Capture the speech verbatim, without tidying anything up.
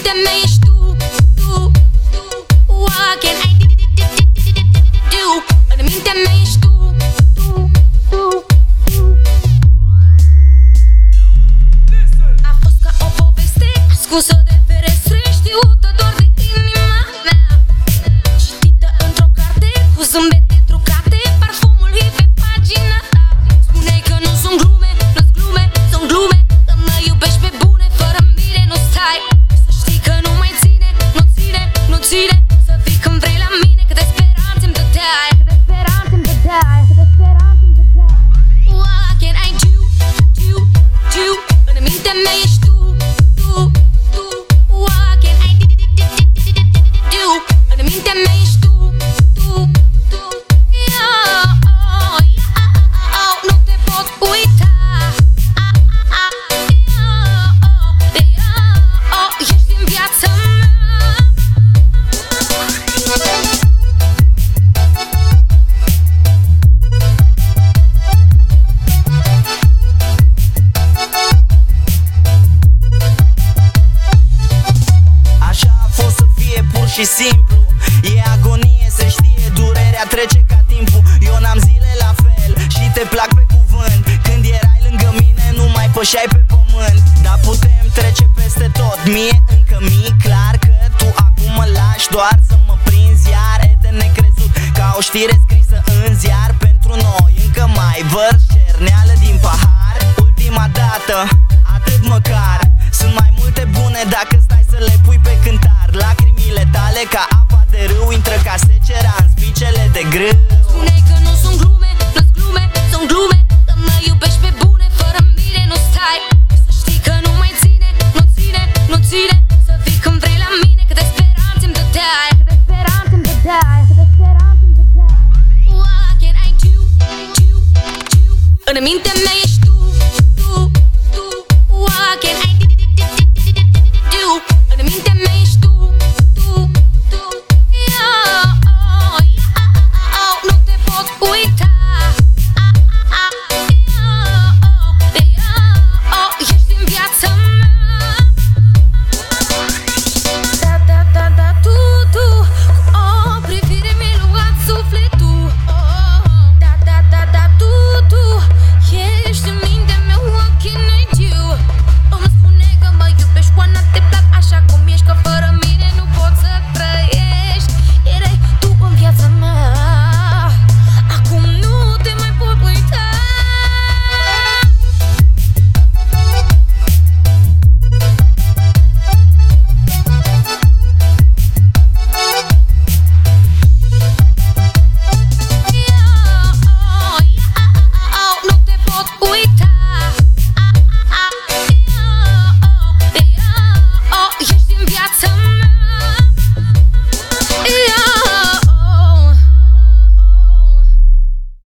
mintea mea ești tu, tu, tu. What can I do? În mintea mea ești tu, tu, tu, tu. A fost ca o poveste ascunsă de ferestre, știută doar de inima mea, citită într-o carte cu zâmbete trucate, parfumul ei pe pagina ta. Spuneai că nu sunt glume, nu-s glume, sunt glume, că mă iubești pe bune, fără mine nu stai. Să știi că nu mai ține, nu ține, nu ține să vii când vrei la mine, câte speranțe îmi dădeai, câte speranțe îmi dădeai, câte speranțe îmi dădeai. What can I do, do, do? În mintea mea ești tu, tu, tu. What can I do? În mintea mea ești tu, tu, tu. Yeah, oh, yeah, oh, nu te pot uita. Ah, ah, ah, yeah, oh, yeah, oh, ești în viața mea. Așa a fost să fie pur și simplu. E agonie, se știe, durerea trece ca timpul. Eu n-am zile la fel și te plac pe cuvânt. Când erai lângă mine nu mai pășeai pe pământ. Dar putem trece peste tot. Mie încă mi-e clar că tu acum mă lași doar să mă prinzi iar. E de necrezut ca o știre scrisă în ziar. Pentru noi încă mai vărs cerneală din pahar. Ultima dată, atât măcar. Sunt mai multe bune dacă stai să le pui pe cântar. Lacrimile tale ca apa de râu intră ca secera în spicele de grâu. Spuneai că nu sunt glume, nu-s glume, sunt glume, că mă iubești pe bune, fără mine nu stai. Să știi că nu mai ține, nu ține, nu ține să vii când vrei la mine, câte speranțe îmi dădeai, câte speranțe îmi dădeai, câte speranțe îmi dădeai. What can I do, do, do? În mintea mea ești